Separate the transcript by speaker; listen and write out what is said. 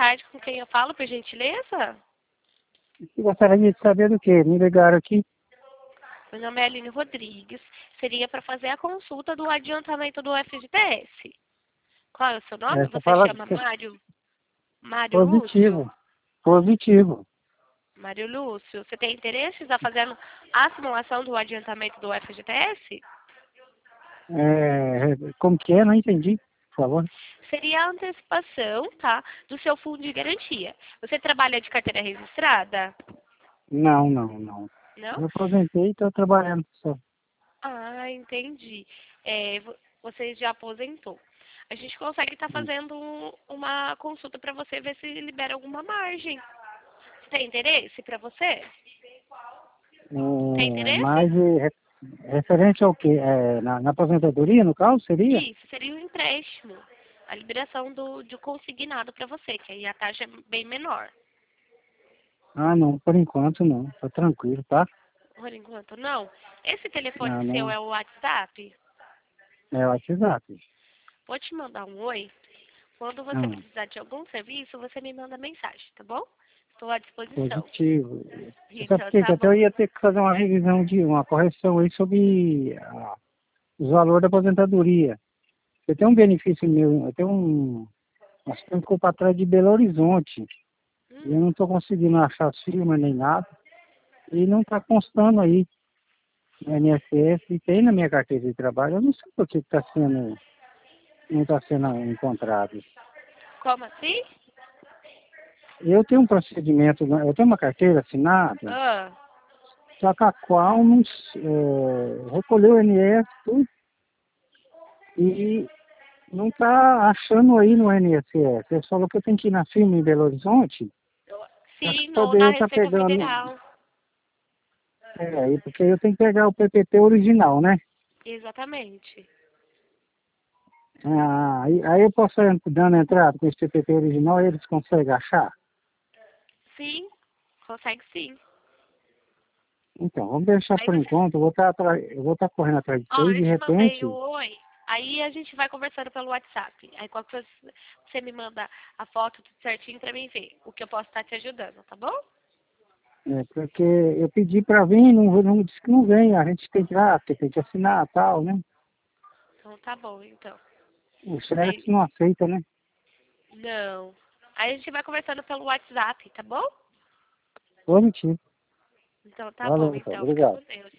Speaker 1: tarde, com quem eu falo, por gentileza?
Speaker 2: Gostaria de saber do quê? Me ligaram aqui.
Speaker 1: Meu nome é Aline Rodrigues. Seria para fazer a consulta do adiantamento do FGTS. Qual é o seu nome?
Speaker 2: Você
Speaker 1: Você
Speaker 2: fala
Speaker 1: chama Mário? Mário Lúcio?
Speaker 2: positivo. Positivo.
Speaker 1: Mário Lúcio, você tem interesse em estar fazendo a simulação do adiantamento do FGTS?
Speaker 2: Como que é? Não entendi, por favor.
Speaker 1: Seria a antecipação, tá, do seu fundo de garantia. Você trabalha de carteira registrada?
Speaker 2: Não.
Speaker 1: Não?
Speaker 2: Eu aposentei e estou trabalhando só.
Speaker 1: Ah, entendi. Você já aposentou. A gente consegue estar fazendo uma consulta para você ver se libera alguma margem. Você tem interesse para você? Tem interesse?
Speaker 2: Mas referente ao quê? Na aposentadoria, no caso, seria?
Speaker 1: Isso, seria um empréstimo. A liberação do consignado para você, que aí a taxa é bem menor.
Speaker 2: Ah, não, por enquanto não. Tá tranquilo, tá?
Speaker 1: Por enquanto, não. Esse telefone
Speaker 2: Ah,
Speaker 1: seu
Speaker 2: não.
Speaker 1: é o WhatsApp?
Speaker 2: É o WhatsApp.
Speaker 1: Vou te mandar um oi. Quando você
Speaker 2: Ah,
Speaker 1: precisar de algum serviço, você me manda mensagem, tá bom? Estou à disposição.
Speaker 2: positivo. Sabe por
Speaker 1: Então,
Speaker 2: quê?
Speaker 1: tá
Speaker 2: Que até eu
Speaker 1: bom.
Speaker 2: ia ter que fazer uma revisão uma correção aí sobre os valores da aposentadoria. Eu tenho um benefício meu, eu tenho acho que ficou para trás de Belo Horizonte. E eu
Speaker 1: Hum,
Speaker 2: não estou conseguindo achar as firmas nem nada. E não está constando aí no INSS e tem na minha carteira de trabalho. Eu não sei por que não está sendo encontrado.
Speaker 1: como assim?
Speaker 2: Eu tenho um procedimento, eu tenho uma carteira assinada,
Speaker 1: Ah,
Speaker 2: só que a qual não, recolheu o INSS tudo, e não está achando aí no INSS. Ele falou que eu tenho que ir na firma em Belo Horizonte para
Speaker 1: sim, ou na
Speaker 2: poder estar
Speaker 1: Receita
Speaker 2: pegando.
Speaker 1: Federal.
Speaker 2: Porque eu tenho que pegar o PPT original, né?
Speaker 1: Exatamente.
Speaker 2: Aí eu posso ir dando entrada com esse PPT original e eles conseguem achar?
Speaker 1: Sim, consegue sim.
Speaker 2: Então, vamos deixar
Speaker 1: Aí
Speaker 2: por
Speaker 1: você.
Speaker 2: enquanto, eu vou estar correndo atrás disso
Speaker 1: Ó,
Speaker 2: aí,
Speaker 1: eu
Speaker 2: de
Speaker 1: te mandei o
Speaker 2: repente,
Speaker 1: oi. Aí a gente vai conversando pelo WhatsApp. Aí qualquer coisa você me manda a foto tudo certinho pra mim ver o que eu posso estar te ajudando, tá bom?
Speaker 2: porque eu pedi para vir, não disse que não vem, a gente tem que ir lá, porque tem que assinar e tal, né?
Speaker 1: Então tá bom, então.
Speaker 2: O
Speaker 1: Aí,
Speaker 2: chefe não aceita, né?
Speaker 1: não. Aí a gente vai conversando pelo WhatsApp, tá bom?
Speaker 2: Positivo.
Speaker 1: Então tá bom,
Speaker 2: Valeu, então,
Speaker 1: então. Fica
Speaker 2: obrigado.
Speaker 1: com Deus.